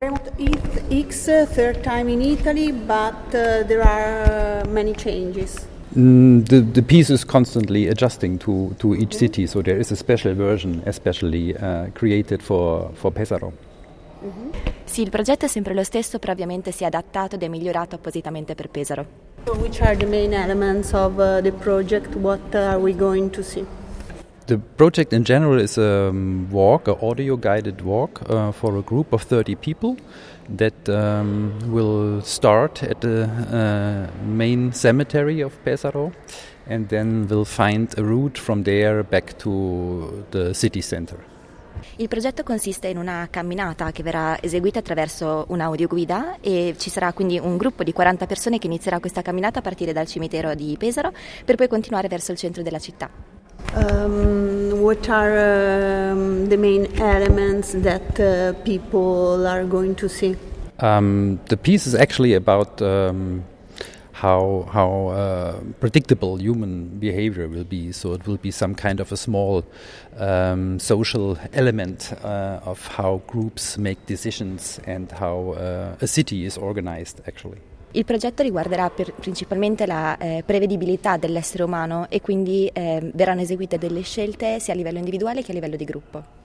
It's third time in Italy, but there are many changes. The piece is constantly adjusting to each city, so there is a special version especially created for Pesaro. Sì, il progetto è sempre lo stesso, però ovviamente si è adattato ed è migliorato appositamente per Pesaro. So which are the main elements of the project? What are we going to see? The project in general is a walk, an audio-guided walk for a group of 30 people that will start at the main cemetery of Pesaro and then will find a route from there back to the city center. Il progetto consiste in una camminata che verrà eseguita attraverso un'audioguida e ci sarà quindi un gruppo di 40 persone che inizierà questa camminata a partire dal cimitero di Pesaro per poi continuare verso il centro della città. What are the main elements that people are going to see? The piece is actually about how predictable human behavior will be. So it will be some kind of a small social element of how groups make decisions and how a city is organized actually. Il progetto riguarderà principalmente la prevedibilità dell'essere umano e quindi verranno eseguite delle scelte sia a livello individuale che a livello di gruppo.